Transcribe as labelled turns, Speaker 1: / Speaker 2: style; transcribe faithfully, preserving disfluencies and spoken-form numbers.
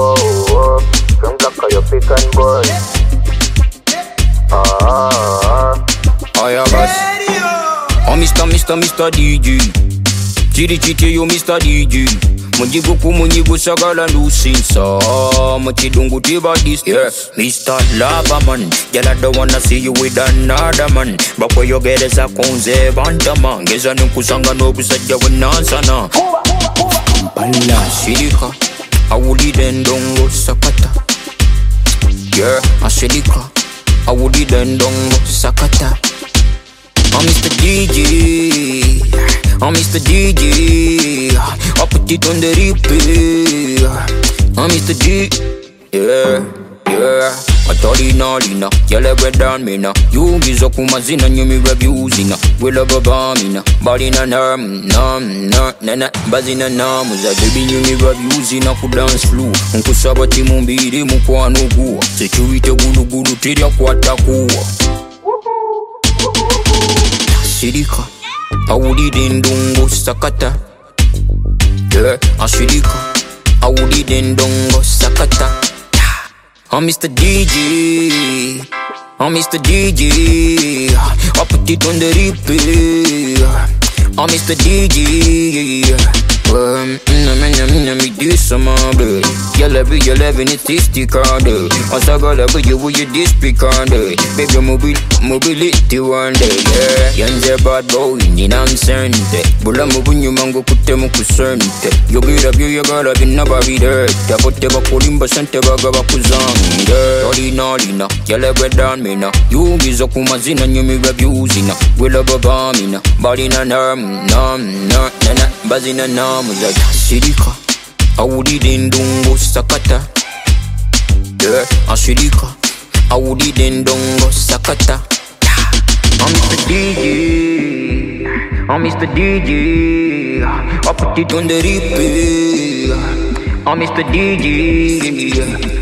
Speaker 1: whoa, whoa. From Glock, you pick and boy. Ah, ah,
Speaker 2: oh yeah, boss. Oh, Mister, Mister, Mister D J. Chiri chiti yo Mister D J. Munjigo ku munjigo sagala lusinsa. Machidungu tiba this, yeah. Mister Lavaman, girl I don't wanna see you with another man. But for your get is a konze bantama. Geza nukusanga no kusajja wanansana. Kampala Shirika, awuli dendongo sakata. Yeah, Ashirika, awuli dendongo sakata. I'm Mister D J, I'm Mister D J. I put it on the replay. I'm Mister D, yeah, yeah. I thought it all in a yellow red down me now. You gives up kumazina nyumi reviews in a will of a bomb in a body na nam nam na na na bazina nam za baby nyumi reviews in a ku dance floor. Unkusaba timumbiri mukwano guwa. Security gulu gulu tiria kwata kuwa. Ashirika, awuli dendongo sakata. Yeah, Ashirika, awuli dendongo sakata. I'm Mister D J, I'm Mister D J. I put it on the replay. I'm Mister D J. Um, I'm me do some more, baby. You'll ever, you'll ever need tasty card. I saw God over you with your display card. Baby, mobile, mobility one day, yeah. Yanze bad boy, ni nonsense. Bula mubunyu mango kute mukusente. You get up, you gotta be nobody there. Tapote bakulimba sente baga bakuzanga. Tori nalina, you'll ever down me now. You gizo kumazina nyumi reviews ina. Will of a bomb ina. Body na nam, nam, na, na, na. Bazina nam. Ashirika, awuli dendongo sakata. Yeah, Ashirika, awuli dendongo sakata. I'm Mister D J, I'm Mister D J. I put it on the replay. I'm Mister D J.